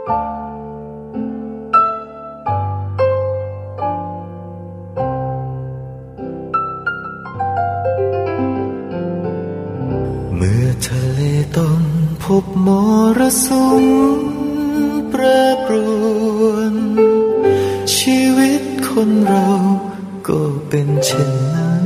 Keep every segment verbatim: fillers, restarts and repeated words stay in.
เมื่อทะเลต้องพบมรสุมแปรปรวนชีวิตคนเราก็เป็นเช่นนั้น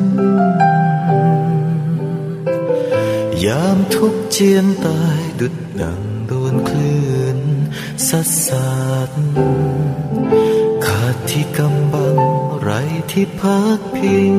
ยามทุกข์เจียนตายดุจดังโดนคลื่นซัดสาดขาดที่กำบังไร้ที่พักพิง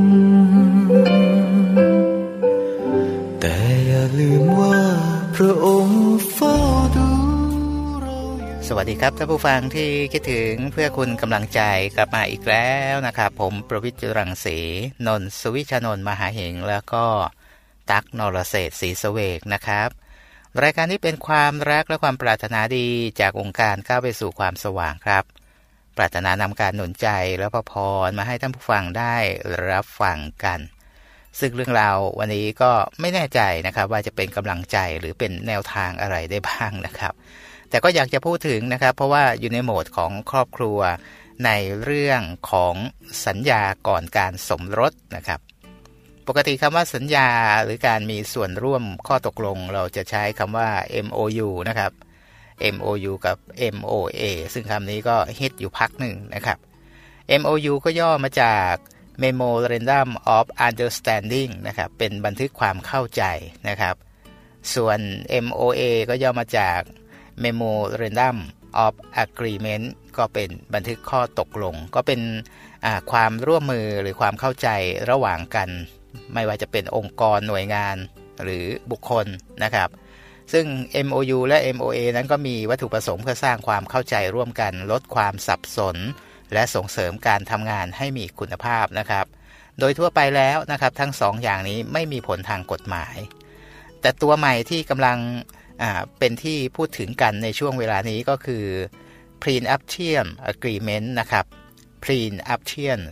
แต่อย่าลืมว่าพระองค์เฝ้าดูเราอยู่สวัสดีครับท่านผู้ฟังที่คิดถึงเพื่อคุณกำลังใจกลับมาอีกแล้วนะครับผมประวิตร รังสีนนท์ สุวิชานนท์มหาเหงแล้วก็ตั๊ก นรเศรษฐ์ ศรีเสวกนะครับรายการนี้เป็นความรักและความปรารถนาดีจากองค์การก้าวไปสู่ความสว่างครับปรารถนานำการหนุนใจและพระพรมาให้ท่านผู้ฟังได้รับฟังกันซึ่งเรื่องราววันนี้ก็ไม่แน่ใจนะครับว่าจะเป็นกำลังใจหรือเป็นแนวทางอะไรได้บ้างนะครับแต่ก็อยากจะพูดถึงนะครับเพราะว่าอยู่ในโหมดของครอบครัวในเรื่องของสัญญาก่อนการสมรสนะครับปกติคำว่าสัญญาหรือการมีส่วนร่วมข้อตกลงเราจะใช้คำว่า เอ็ม โอ ยู นะครับ เอ็ม โอ ยู กับ เอ็ม โอ เอ ซึ่งคำนี้ก็ฮิตอยู่พักหนึ่งนะครับ เอ็ม โอ ยู ก็ย่อมาจาก Memorandum of Understanding นะครับเป็นบันทึกความเข้าใจนะครับส่วน เอ็ม โอ เอ ก็ย่อมาจาก Memorandum of Agreement ก็เป็นบันทึกข้อตกลงก็เป็นความร่วมมือหรือความเข้าใจระหว่างกันไม่ว่าจะเป็นองค์กรหน่วยงานหรือบุคคลนะครับซึ่ง เอ็ม โอ ยู และ เอ็ม โอ เอ นั้นก็มีวัตถุประสงค์เพื่อสร้างความเข้าใจร่วมกันลดความสับสนและส่งเสริมการทำงานให้มีคุณภาพนะครับโดยทั่วไปแล้วนะครับทั้งสองอย่างนี้ไม่มีผลทางกฎหมายแต่ตัวใหม่ที่กำลังเป็นที่พูดถึงกันในช่วงเวลานี้ก็คือ Prenuptial Agreement นะครับ Prenuptial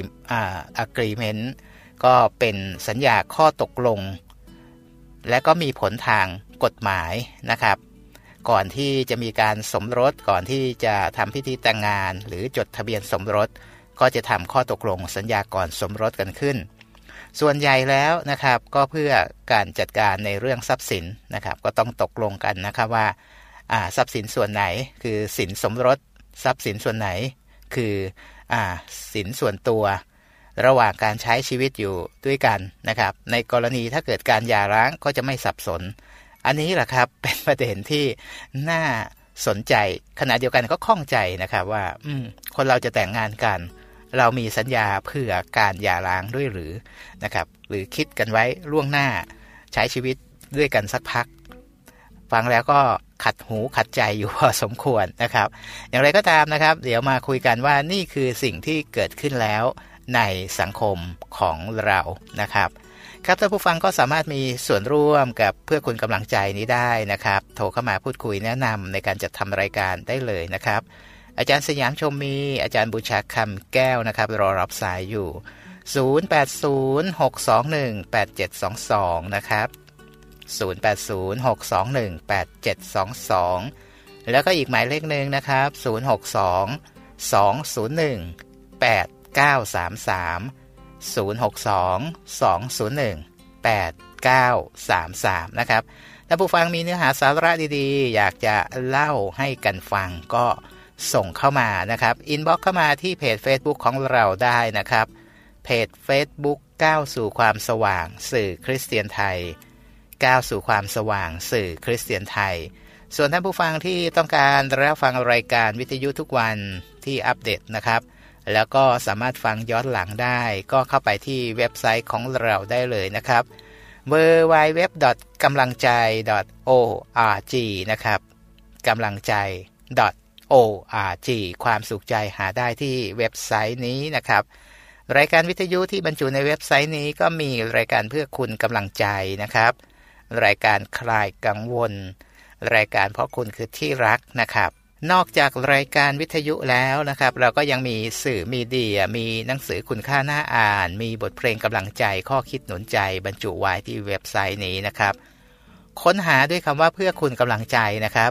Agreement ก็เป็นสัญญาข้อตกลงและก็มีผลทางกฎหมายนะครับก่อนที่จะมีการสมรสก่อนที่จะทำพิธีแต่งงานหรือจดทะเบียนสมรสก็จะทำข้อตกลงสัญญาก่อนสมรสกันขึ้นส่วนใหญ่แล้วนะครับก็เพื่อการจัดการในเรื่องทรัพย์สินนะครับก็ต้องตกลงกันนะครับว่าอ่าทรัพย์สินส่วนไหนคือสินสมรสทรัพย์สินส่วนไหนคืออ่าสินส่วนตัวระหว่างการใช้ชีวิตอยู่ด้วยกันนะครับในกรณีถ้าเกิดการหย่าร้างก็จะไม่สับสนอันนี้แหละครับเป็นประเด็นที่น่าสนใจขณะเดียวกันก็ข้องใจนะครับว่าอืมคนเราจะแต่งงานกันเรามีสัญญาเพื่อการหย่าร้างด้วยหรือนะครับหรือคิดกันไว้ล่วงหน้าใช้ชีวิตด้วยกันสักพักฟังแล้วก็ขัดหูขัดใจอยู่พอสมควรนะครับอย่างไรก็ตามนะครับเดี๋ยวมาคุยกันว่านี่คือสิ่งที่เกิดขึ้นแล้วในสังคมของเรานะครับครับท่านผู้ฟังก็สามารถมีส่วนร่วมกับเพื่อคุณกำลังใจนี้ได้นะครับโทรเข้ามาพูดคุยแนะนำในการจัดทำรายการได้เลยนะครับอาจารย์สยามชมมีอาจารย์บูชาคำแก้วนะครับรอรับสายอยู่ศูนย์ แปด ศูนย์ หก สอง หนึ่ง แปด เจ็ด สอง สองนะครับศูนย์ แปด ศูนย์ หก สอง หนึ่ง แปด เจ็ด สอง สองแล้วก็อีกหมายเลขนึงนะครับศูนย์ หก สอง สอง ศูนย์ หนึ่ง แปด เก้า สาม สามศูนย์ หก สอง สอง ศูนย์ หนึ่ง แปด เก้า สาม สามนะครับถ้าผู้ฟังมีเนื้อหาสาระดีๆอยากจะเล่าให้กันฟังก็ส่งเข้ามานะครับอินบ็อกซ์เข้ามาที่เพจ Facebook ของเราได้นะครับเพจ Facebook ก้าวสู่ความสว่างสื่อคริสเตียนไทยก้าวสู่ความสว่างสื่อคริสเตียนไทยส่วนท่านผู้ฟังที่ต้องการรับฟังรายการวิทยุทุกวันที่อัปเดตนะครับแล้วก็สามารถฟังย้อนหลังได้ก็เข้าไปที่เว็บไซต์ของเราได้เลยนะครับ ดับเบิลยู ดับเบิลยู ดับเบิลยู ดอท กำลังใจ ดอท โอ อาร์ จี นะครับกำลังใจ โอ อาร์ จี ความสุขใจหาได้ที่เว็บไซต์นี้นะครับรายการวิทยุที่บรรจุในเว็บไซต์นี้ก็มีรายการเพื่อคุณกำลังใจนะครับรายการคลายกังวลรายการเพราะคุณคือที่รักนะครับนอกจากรายการวิทยุแล้วนะครับเราก็ยังมีสื่อมีเดียมีหนังสือคุณค่าน่าอ่านมีบทเพลงกำลังใจข้อคิดหนุนใจบรรจุไว้ที่เว็บไซต์นี้นะครับค้นหาด้วยคำว่าเพื่อคุณกำลังใจนะครับ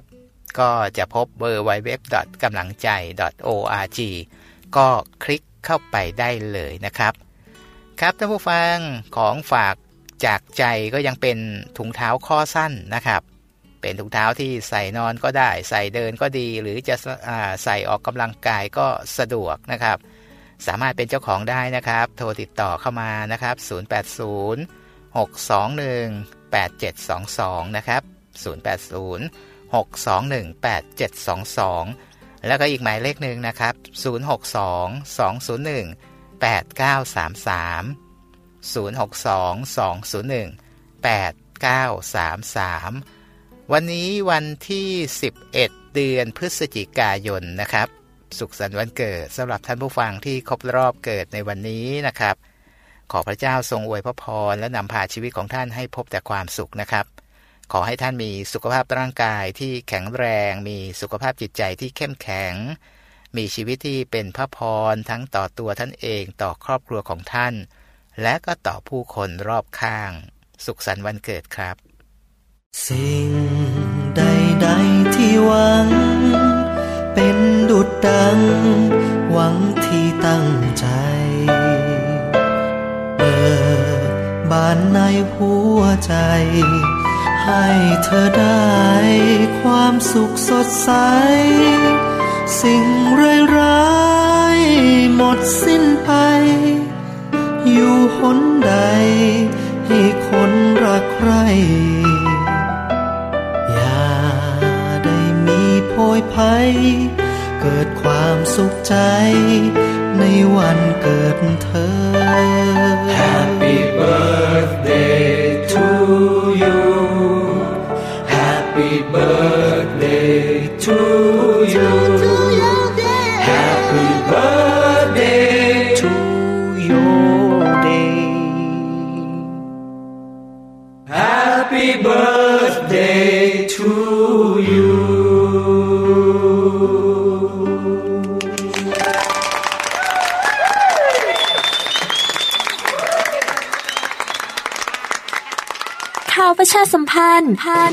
ก็จะพบ ดับเบิลยู ดับเบิลยู ดับเบิลยู ดอท กำลังใจ ดอท โอ อาร์ จี ก็คลิกเข้าไปได้เลยนะครับครับท่านผู้ฟังของฝากจากใจก็ยังเป็นถุงเท้าข้อสั้นนะครับเป็นถุงเท้าที่ใส่นอนก็ได้ใส่เดินก็ดีหรือจะใส่ออกกำลังกายก็สะดวกนะครับสามารถเป็นเจ้าของได้นะครับโทรติดต่อเข้ามานะครับศูนย์ แปด ศูนย์ หก สอง หนึ่ง แปด เจ็ด สอง สองนะครับศูนย์ แปด ศูนย์ หก สอง หนึ่ง แปด เจ็ด สอง สองแล้วก็อีกหมายเลขนึงนะครับศูนย์ หก สอง สอง ศูนย์ หนึ่ง แปด เก้า สาม สามศูนย์ หก สอง สอง ศูนย์ หนึ่ง แปด เก้า สาม สามวันนี้วันที่สิบเอ็ดเดือนพฤศจิกายนนะครับสุขสันต์วันเกิดสำหรับท่านผู้ฟังที่ครบรอบเกิดในวันนี้นะครับขอพระเจ้าทรงอวยพระพรและนำพาชีวิตของท่านให้พบแต่ความสุขนะครับขอให้ท่านมีสุขภาพร่างกายที่แข็งแรงมีสุขภาพจิตใจที่เข้มแข็งมีชีวิตที่เป็นพระพรทั้งต่อตัวท่านเองต่อครอบครัวของท่านและก็ต่อผู้คนรอบข้างสุขสันต์วันเกิดครับสิ่งใดๆที่หวังเป็นดุจดังหวังที่ตั้งใจเปิดบานในหัวใจให้เธอได้ความสุขสดใสสิ่งร้ายๆหมดสิ้นไปอยู่หนใดให้คนรักใคร่อย่าได้มีโพยภัยเกิดความสุขใจในวันเกิดเธอ Happy birthday to you Happy birthday to you Happy birthday to your day Happy birthday to you ข่าวประชาสัมพันธ์พัน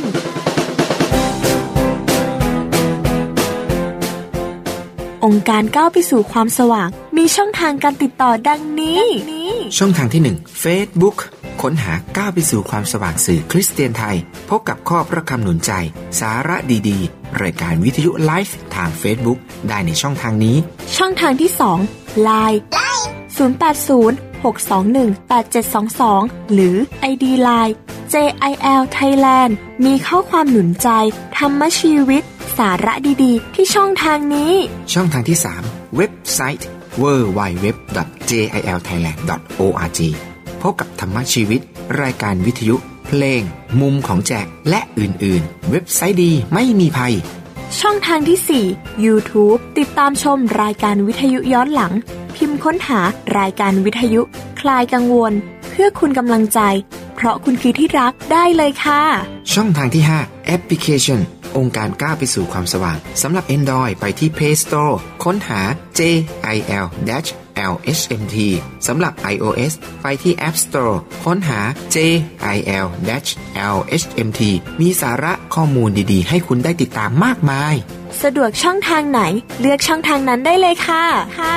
องค์การก้าวไปสู่ความสว่างมีช่องทางการติดต่อดังนี้ช่องทางที่หนึ่ง Facebook ค้นหาก้าวไปสู่ความสว่างสื่อคริสเตียนไทยพบกับข้อพระคำหนุนใจสาระดีๆรายการวิทยุไลฟ์ทาง Facebook ได้ในช่องทางนี้ช่องทางที่สอง ไลน์ ศูนย์ แปด ศูนย์ หก สอง หนึ่ง แปด เจ็ด สอง สอง หรือ ไอ ดี ไลน์ เจ ไอ แอล Thailand มีข้อความหนุนใจธรรมชีวิตสาระดีๆที่ช่องทางนี้ช่องทางที่สามเว็บไซต์ ดับเบิลยู ดับเบิลยู ดับเบิลยู ดอท เจ ไอ แอล ไทยแลนด์ ดอท โอ อาร์ จี พบกับธรรมชีวิตรายการวิทยุเพลงมุมของแจกและอื่นๆเว็บไซต์ดีไม่มีภัยช่องทางที่สี่ YouTube ติดตามชมรายการวิทยุย้อนหลังพิมพ์ค้นหารายการวิทยุคลายกังวลเพื่อคุณกำลังใจเพราะคุณคือที่รักได้เลยค่ะช่องทางที่ห้าแอปพลิเคชันองค์การก้าวไปสู่ความสว่างสำหรับ Android ไปที่ Play Store ค้นหา เจ ไอ แอล แอล เอช เอ็ม ที สำหรับ iOS ไปที่ App Store ค้นหา เจ ไอ แอล แอล เอช เอ็ม ที มีสาระข้อมูลดีๆให้คุณได้ติดตามมากมายสะดวกช่องทางไหนเลือกช่องทางนั้นได้เลยค่ะค่ะ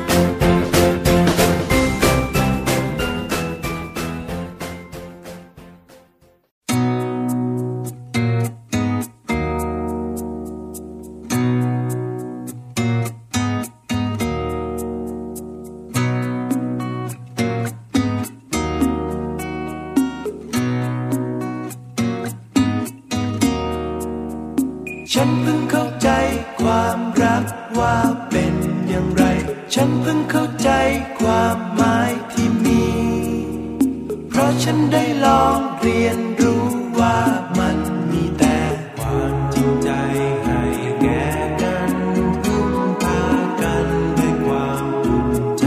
ฉันเพิ่งเข้าใจความรักว่าเป็นอย่างไรฉันเพิ่งเข้าใจความหมายที่มีเพราะฉันได้ลองเรียนรู้ว่ามันมีแต่ความจริงใจให้แก่กันพึ่งพากันด้วยความอุ่นใจ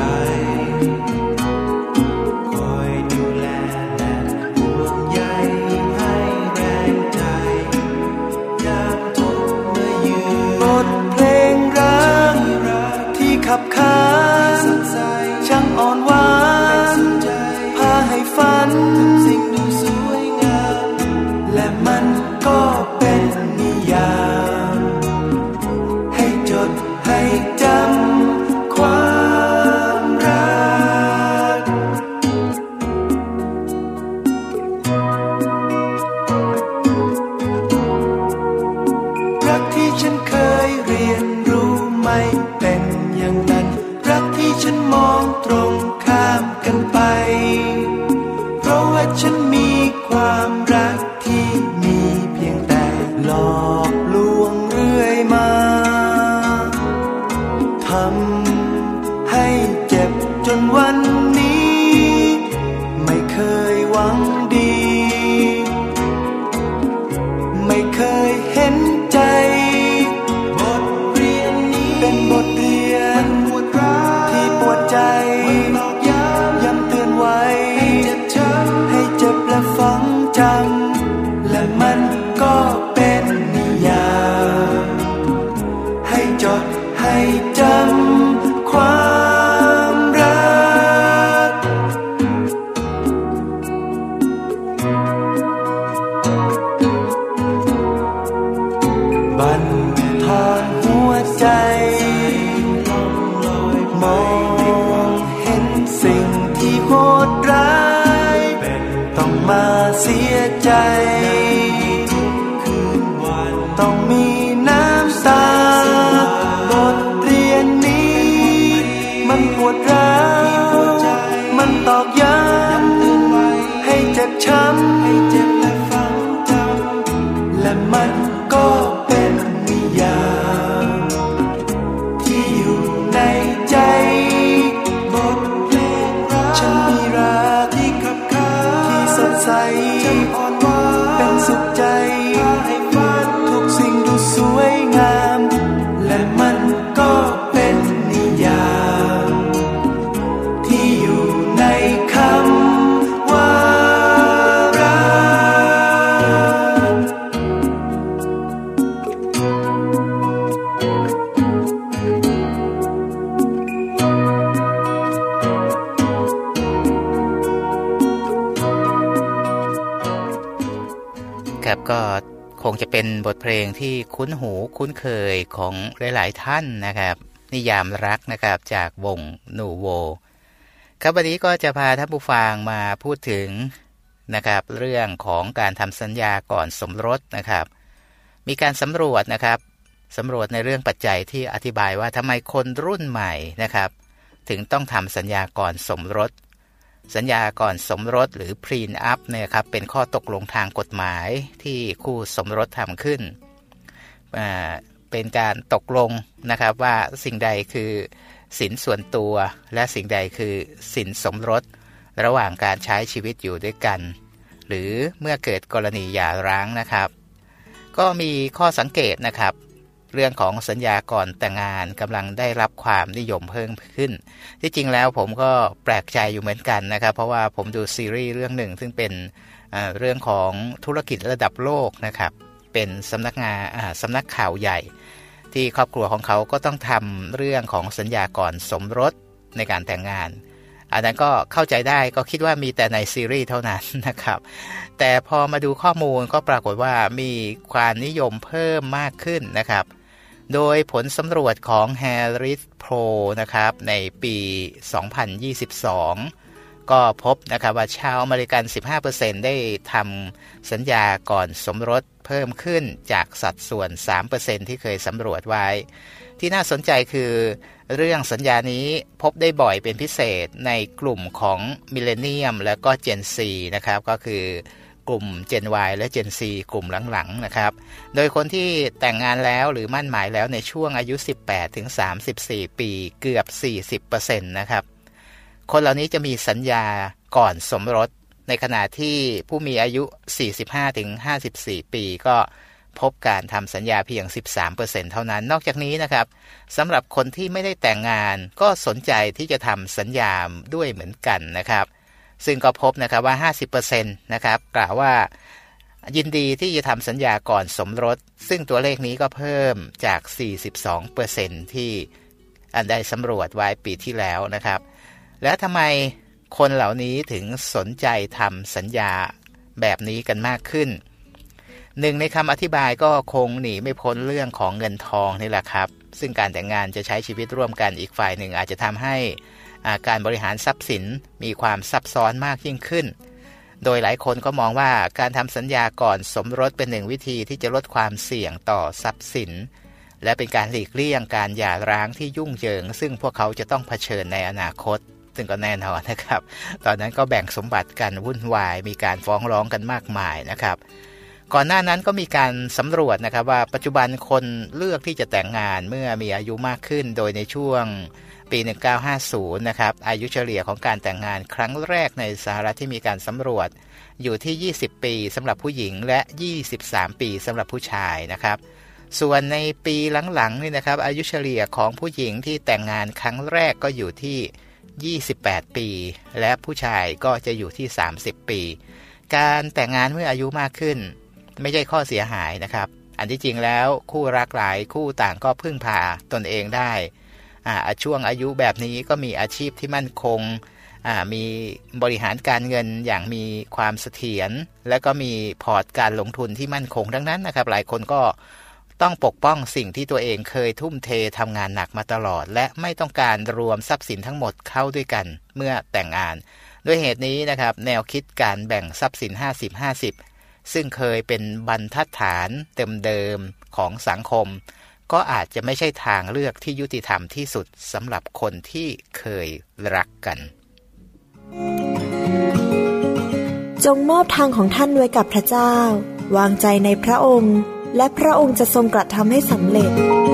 คอยดูแลและห่วงใยให้แรงใจยามทุกข์เมื่อยืนบทเพลงรักที่ขับขานช่างอ่อนหวานพาให้ฝันสิ่งดูสวยงามและมันรียนรู้ไหมเป็นอย่างนั้นรักที่ฉันมองตรงข้ามกันไปเพราะว่าฉันมีความรักที่มีเพียงแต่หลอกลวงเรื่อยมาทำให้เจ็บจนวันนี้ไม่เคยหวังดีไม่เคยเห็นใจบทเรียนนี้เป็นบทเรียนที่ปวดใจย้ำเตือนไว้ให้เจ็บและฝังจำและมันก็เป็นนิยามให้จดให้จำความรักบั่นทอนหัวใจมองเห็นสิ่งที่โหดร้ายต้องมาเสียใจต้องมีน้ำตาบทเรียนนี้มันปวดร้าวมันตอกย้ำให้เจ็บช้ำให้เจ็บและฝังจำและมันก็เป็นนิยามที่อยู่ในใจบทเพลงรักฉันมีรักที่ขับขานที่สดใสอ่อนหวานเป็นสุขใจให้ฝันทุกสิ่งดูสวยงามและมันก็เป็นนิยามที่อยู่ในคำว่ารักครับก็คงจะเป็นบทเพลงที่คุ้นหูคุ้นเคยของหลายๆท่านนะครับนิยามรักนะครับจากวงนูโวครับวันนี้ก็จะพาท่านผู้ฟังมาพูดถึงนะครับเรื่องของการทำสัญญาก่อนสมรสนะครับมีการสำรวจนะครับสำรวจในเรื่องปัจจัยที่อธิบายว่าทำไมคนรุ่นใหม่นะครับถึงต้องทำสัญญาก่อนสมรสสัญญาก่อนสมรสหรือ Prenup เนี่ยครับเป็นข้อตกลงทางกฎหมายที่คู่สมรสทำขึ้นอ่าเป็นการตกลงนะครับว่าสิ่งใดคือสินส่วนตัวและสิ่งใดคือสินสมรสระหว่างการใช้ชีวิตอยู่ด้วยกันหรือเมื่อเกิดกรณีหย่าร้างนะครับก็มีข้อสังเกตนะครับเรื่องของสัญญาก่อนแต่งงานกำลังได้รับความนิยมเพิ่มขึ้นที่จริงแล้วผมก็แปลกใจอยู่เหมือนกันนะครับเพราะว่าผมดูซีรีส์เรื่องหนึ่งซึ่งเป็นเรื่องของธุรกิจระดับโลกนะครับเป็นสำนักงานสำนักข่าวใหญ่ที่ครอบครัวของเขาก็ต้องทำเรื่องของสัญญาก่อนสมรสในการแต่งงานอันนั้นก็เข้าใจได้ก็คิดว่ามีแต่ในซีรีส์เท่านั้นนะครับแต่พอมาดูข้อมูลก็ปรากฏว่ามีความนิยมเพิ่มมากขึ้นนะครับโดยผลสำรวจของ Harris Poll นะครับในปี สองพันยี่สิบสอง ก็พบนะครับว่าชาวอเมริกัน สิบห้าเปอร์เซ็นต์ ได้ทำสัญญาก่อนสมรสเพิ่มขึ้นจากสัดส่วน สามเปอร์เซ็นต์ ที่เคยสำรวจไว้ที่น่าสนใจคือเรื่องสัญญานี้พบได้บ่อยเป็นพิเศษในกลุ่มของมิลเลนเนียมและก็ Gen Z นะครับก็คือกลุ่ม Gen Y และ Gen Z กลุ่มหลังๆนะครับโดยคนที่แต่งงานแล้วหรือมั่นหมายแล้วในช่วงอายุ สิบแปดถึงสามสิบสี่ ปีเกือบ สี่สิบเปอร์เซ็นต์ นะครับคนเหล่านี้จะมีสัญญาก่อนสมรสในขณะที่ผู้มีอายุ สี่สิบห้าถึงห้าสิบสี่ ปีก็พบการทำสัญญาเพียง สิบสามเปอร์เซ็นต์ เท่านั้นนอกจากนี้นะครับสำหรับคนที่ไม่ได้แต่งงานก็สนใจที่จะทำสัญญาด้วยเหมือนกันนะครับซึ่งก็พบนะครับว่า ห้าสิบเปอร์เซ็นต์ นะครับกล่าวว่ายินดีที่จะทำสัญญาก่อนสมรสซึ่งตัวเลขนี้ก็เพิ่มจาก สี่สิบสองเปอร์เซ็นต์ ที่อันได้สำรวจไว้ปีที่แล้วนะครับแล้วทำไมคนเหล่านี้ถึงสนใจทำสัญญาแบบนี้กันมากขึ้นหนึ่งในคำอธิบายก็คงหนีไม่พ้นเรื่องของเงินทองนี่แหละครับซึ่งการแต่งงานจะใช้ชีวิตร่วมกันอีกฝ่ายหนึ่งอาจจะทำให้การบริหารทรัพย์สินมีความซับซ้อนมากยิ่งขึ้นโดยหลายคนก็มองว่าการทำสัญญาก่อนสมรสเป็นหนึ่งวิธีที่จะลดความเสี่ยงต่อทรัพย์สินและเป็นการหลีกเลี่ยงการหย่าร้างที่ยุ่งเหยิงซึ่งพวกเขาจะต้องเผชิญในอนาคตซึ่งก็แน่นอนนะครับตอนนั้นก็แบ่งสมบัติกันวุ่นวายมีการฟ้องร้องกันมากมายนะครับก่อนหน้านั้นก็มีการสำรวจนะครับว่าปัจจุบันคนเลือกที่จะแต่งงานเมื่อมีอายุมากขึ้นโดยในช่วงปีหนึ่งพันเก้าร้อยห้าสิบนะครับอายุเฉลี่ยของการแต่งงานครั้งแรกในสหรัฐที่มีการสำรวจอยู่ที่ยี่สิบปีสำหรับผู้หญิงและยี่สิบสามปีสำหรับผู้ชายนะครับส่วนในปีหลังๆนี่นะครับอายุเฉลี่ยของผู้หญิงที่แต่งงานครั้งแรกก็อยู่ที่ยี่สิบแปดปีและผู้ชายก็จะอยู่ที่สามสิบปีการแต่งงานเมื่ออายุมากขึ้นไม่ใช่ข้อเสียหายนะครับอันที่จริงแล้วคู่รักหลายคู่ต่างก็พึ่งพาตนเองได้อ่าช่วงอายุแบบนี้ก็มีอาชีพที่มั่นคงอ่ามีบริหารการเงินอย่างมีความเสถียรและก็มีพอร์ตการลงทุนที่มั่นคงดังนั้นนะครับหลายคนก็ต้องปกป้องสิ่งที่ตัวเองเคยทุ่มเททำงานหนักมาตลอดและไม่ต้องการรวมทรัพย์สินทั้งหมดเข้าด้วยกันเมื่อแต่งงานด้วยเหตุนี้นะครับแนวคิดการแบ่งทรัพย์สิน ห้าสิบ ห้าสิบ ซึ่งเคยเป็นบรรทัดฐานเดิมๆของสังคมก็อาจจะไม่ใช่ทางเลือกที่ยุติธรรมที่สุดสำหรับคนที่เคยรักกันจงมอบทางของท่านไว้กับพระเจ้าวางใจในพระองค์และพระองค์จะทรงกระทำให้สำเร็จ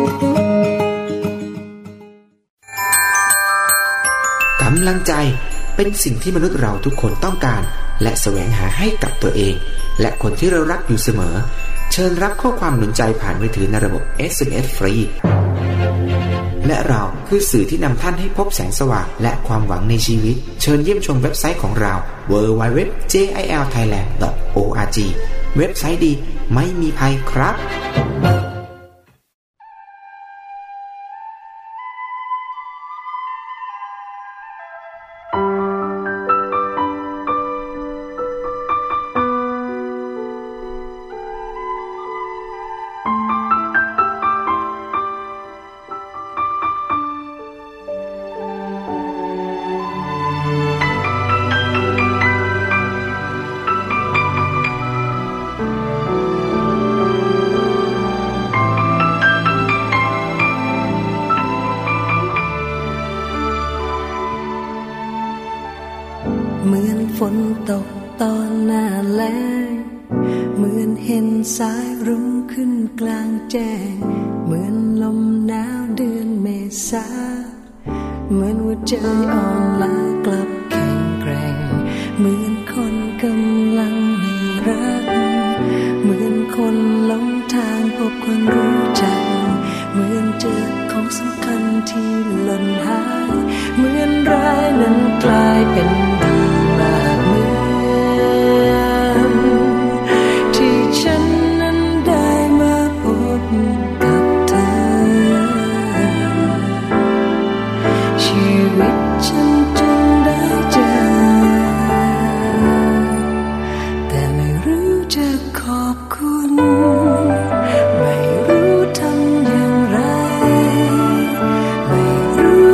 กำลังใจเป็นสิ่งที่มนุษย์เราทุกคนต้องการและแสวงหาให้กับตัวเองและคนที่เรารักอยู่เสมอเชิญรับข้อความหนุนใจผ่านมือถือในระบบ เอส เอ็ม เอส ฟรีและเราคือสื่อที่นำท่านให้พบแสงสว่างและความหวังในชีวิตเชิญเยี่ยมชมเว็บไซต์ของเรา ดับเบิลยู ดับเบิลยู ดับเบิลยู ดอท เจ ไอ แอล ไทยแลนด์ ดอท โอ อาร์ จี เว็บไซต์ดีไม่มีภัยครับเหมือนฝนตกตอนหน้าแล้งเหมือนเห็นสายรุ้งขึ้นกลางแจ้งเหมือนลมหนาวเดือนเมษาเหมือนหัวใจอ่อนล้ากลับแข็งแกร่งเหมือนคนกำลังมีรักเหมือนคนหลงทางพบคนรู้จักเหมือนเจอของสำคัญที่หล่นหายเหมือนร้ายนั้นกลายเป็นดีมากเหมือนที่ฉันนั้นได้มาพบกับเธอชีวิตฉันจึงได้เจอแต่ไม่รู้จะขอบคุณไม่รู้ทำอย่างไรไม่รู้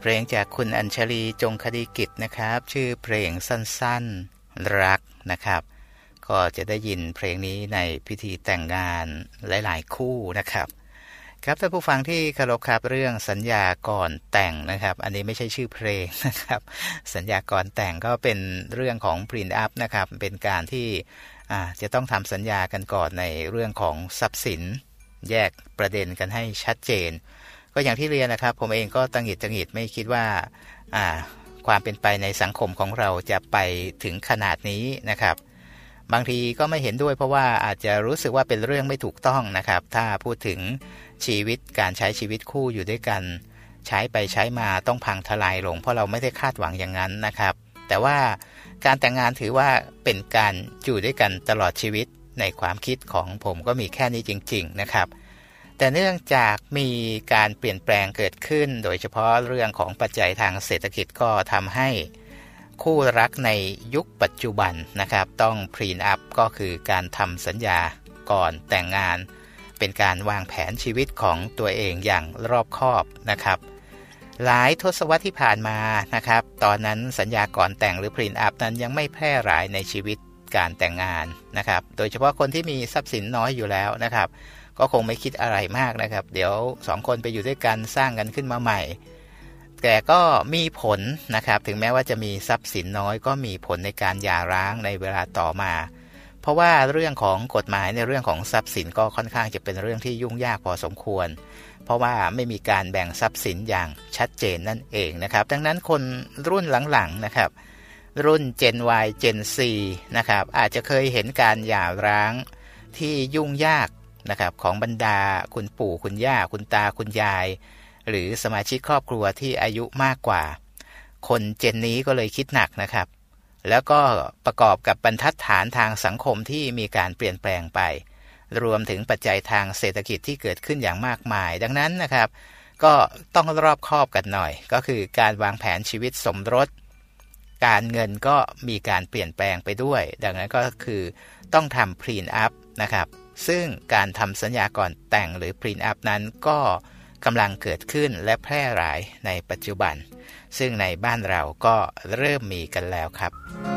ลงจากคุณอัญชลีจงคดีกิจนะครับชื่อเพลงสั้นๆรักนะครับก็จะได้ยินเพลงนี้ในพิธีแต่งงานหลายๆคู่นะครับครับท่านผู้ฟังที่เคารพครับเรื่องสัญญาก่อนแต่งนะครับอันนี้ไม่ใช่ชื่อเพลงนะครับสัญญาก่อนแต่งก็เป็นเรื่องของ prenup อัพนะครับเป็นการที่อ่าจะต้องทำสัญญากันก่อนในเรื่องของทรัพย์สินแยกประเด็นกันให้ชัดเจนก็อย่างที่เรียนนะครับผมเองก็ตังหิดตังหิดไม่คิดว่าอ่าความเป็นไปในสังคมของเราจะไปถึงขนาดนี้นะครับบางทีก็ไม่เห็นด้วยเพราะว่าอาจจะรู้สึกว่าเป็นเรื่องไม่ถูกต้องนะครับถ้าพูดถึงชีวิตการใช้ชีวิตคู่อยู่ด้วยกันใช้ไปใช้มาต้องพังทลายลงเพราะเราไม่ได้คาดหวังอย่างนั้นนะครับแต่ว่าการแต่งงานถือว่าเป็นการอยู่ด้วยกันตลอดชีวิตในความคิดของผมก็มีแค่นี้จริงๆนะครับแต่เนื่องจากมีการเปลี่ยนแปลงเกิดขึ้นโดยเฉพาะเรื่องของปัจจัยทางเศรษฐกิจก็ทำให้คู่รักในยุคปัจจุบันนะครับต้อง prenup ก็คือการทำสัญญาก่อนแต่งงานเป็นการวางแผนชีวิตของตัวเองอย่างรอบคอบนะครับหลายทศวรรษที่ผ่านมานะครับตอนนั้นสัญญาก่อนแต่งหรือ prenup นั้นยังไม่แพร่หลายในชีวิตการแต่งงานนะครับโดยเฉพาะคนที่มีทรัพย์สินน้อยอยู่แล้วนะครับก็คงไม่คิดอะไรมากนะครับเดี๋ยวสองคนไปอยู่ด้วยกันสร้างกันขึ้นมาใหม่แต่ก็มีผลนะครับถึงแม้ว่าจะมีทรัพย์สินน้อยก็มีผลในการหย่าร้างในเวลาต่อมาเพราะว่าเรื่องของกฎหมายในเรื่องของทรัพย์สินก็ค่อนข้างจะเป็นเรื่องที่ยุ่งยากพอสมควรเพราะว่าไม่มีการแบ่งทรัพย์สินอย่างชัดเจนนั่นเองนะครับดังนั้นคนรุ่นหลังๆนะครับรุ่น Gen Y Gen Z นะครับอาจจะเคยเห็นการหย่าร้างที่ยุ่งยากนะครับของบรรดาคุณปู่คุณย่าคุณตาคุณยายหรือสมาชิกครอบครัวที่อายุมากกว่าคนเจนนี้ก็เลยคิดหนักนะครับแล้วก็ประกอบกับบรรทัดฐานทางสังคมที่มีการเปลี่ยนแปลงไปรวมถึงปัจจัยทางเศรษฐกิจที่เกิดขึ้นอย่างมากมายดังนั้นนะครับก็ต้องรอบคอบกันหน่อยก็คือการวางแผนชีวิตสมรสการเงินก็มีการเปลี่ยนแปลงไปด้วยดังนั้นก็คือต้องทำ prenup นะครับซึ่งการทำสัญญาก่อนแต่งหรือ prenup นั้นก็กำลังเกิดขึ้นและแพร่หลายในปัจจุบันซึ่งในบ้านเราก็เริ่มมีกันแล้วครับ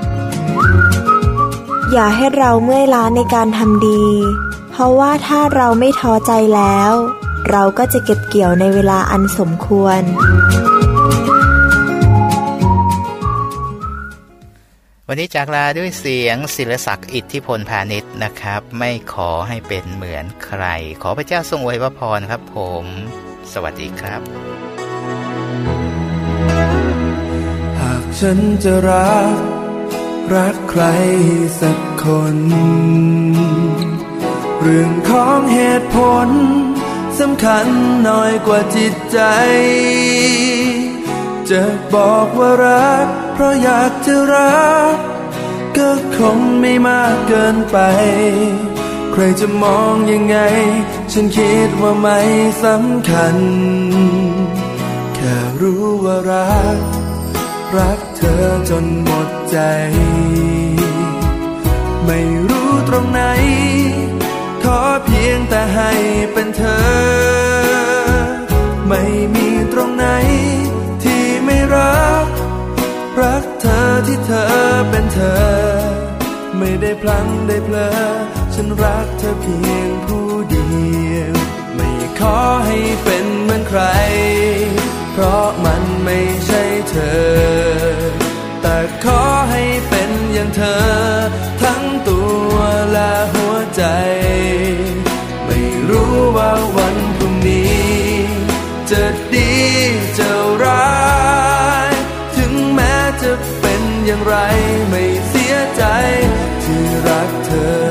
อย่าให้เราเมื่อยล้าในการทำดีเพราะว่าถ้าเราไม่ท้อใจแล้วเราก็จะเก็บเกี่ยวในเวลาอันสมควรวันนี้จากลาด้วยเสียงศิลศักดิ์อิทธิพลพาณิชย์นะครับไม่ขอให้เป็นเหมือนใครขอพระเจ้าทรงอวยพรครับผมสวัสดีครับหากฉันจะรักรักใครสักคนเรื่องของเหตุผลสำคัญน้อยกว่าจิตใจจะบอกว่ารักเพราะอยากจะรักก็คงไม่มากเกินไปใครจะมองยังไงฉันคิดว่าไม่สำคัญแค่รู้ว่ารักรักเธอจนหมดใจไม่รู้ตรงไหนขอเพียงแต่ให้เป็นเธอไม่มีตรงไหนที่ไม่รักรักเธอที่เธอเป็นเธอไม่ได้พลั้งได้เพลอฉันรักเธอเพียงผู้เดียวไม่ขอให้เป็นเหมือนใครเพราะมันไม่ใช่เธอแต่ขอให้เป็นอย่างเธอทั้งตัวและหัวใจไม่รู้ว่าวันพรุ่งนี้จะดีจะร้ายถึงแม้จะเป็นอย่างไรไม่เสียใจที่รักเธอ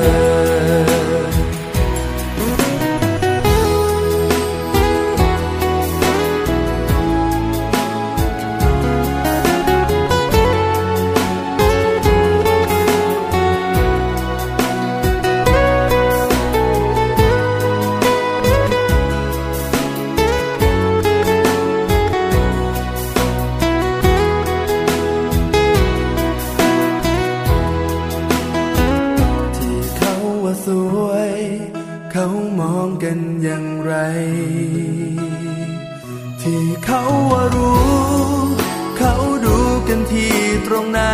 ไหน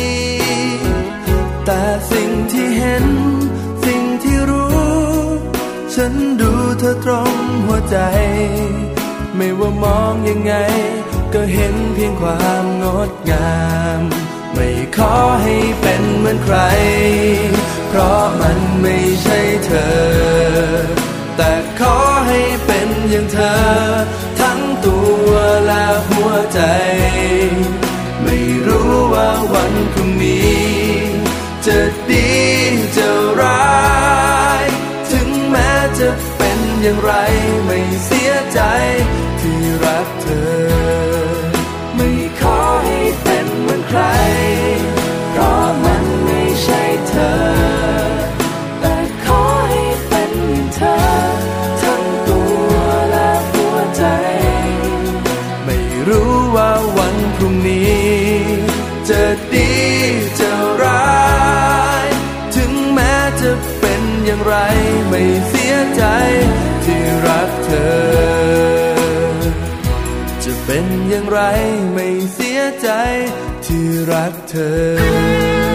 แต่สิ่งที่เห็นสิ่งที่รู้ฉันดูเธอตรงหัวใจไม่ว่ามองยังไงก็เห็นเพียงความงดงามไม่ขอให้เป็นเหมือนใครเพราะมันไม่ใช่เธอแต่ขอให้เป็นอย่างเธอทั้งตัวและหัวใจไม่รู้ว่าวันพรุ่งนี้จะดีจะร้ายถึงแม้จะเป็นอย่างไรไม่เสียใจที่รักเธอไม่ขอให้เป็นเหมือนใครเพราะมันไม่ใช่เธอแต่ขอให้เป็นอย่างเธอทั้งตัวและหัวใจไม่รู้ว่าวันพรุ่งนี้จะดีจะร้ายถึงแม้จะเป็นอย่างไรไม่เสียใจที่รักเธอจะเป็นอย่างไรไม่เสียใจที่รักเธอ